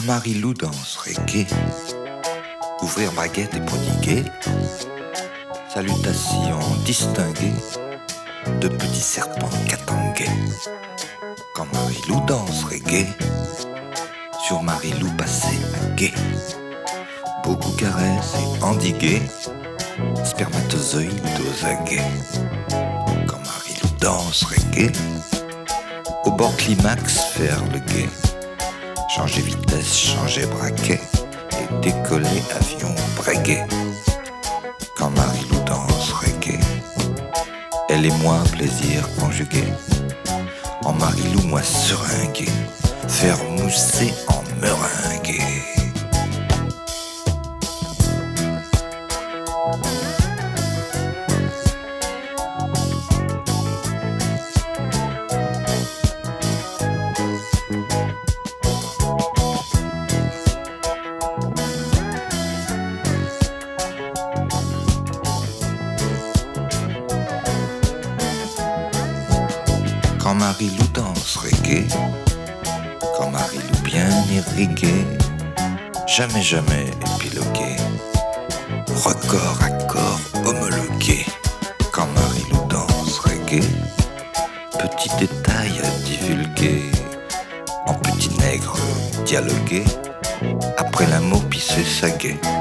Quand Marie-Lou danserait gai, ouvrir baguette et prodiguer, salutations distinguées de petits serpents catanguais. Quand Marie-Lou danserait gai, sur Marie-Lou passer à guet, beaucoup caresses et endiguer, spermatozoïdes aux aguets. Quand Marie-Lou danserait gai, au bord climax faire le guet, changer vitesse, changer braquet et décoller avion breguet. Quand Marie-Lou danserait gai, elle et moi plaisir conjugué, en Marie-Lou moi seringué, faire mousser en meringué. Quand Marie-Lou danserait gai, quand Marie-Lou bien irriguée, jamais jamais épilogué, record à corps homologué. Quand Marie-Lou danserait gai, petit détail à divulguer, en petit nègre dialogué, après l'amour pisser sa guet.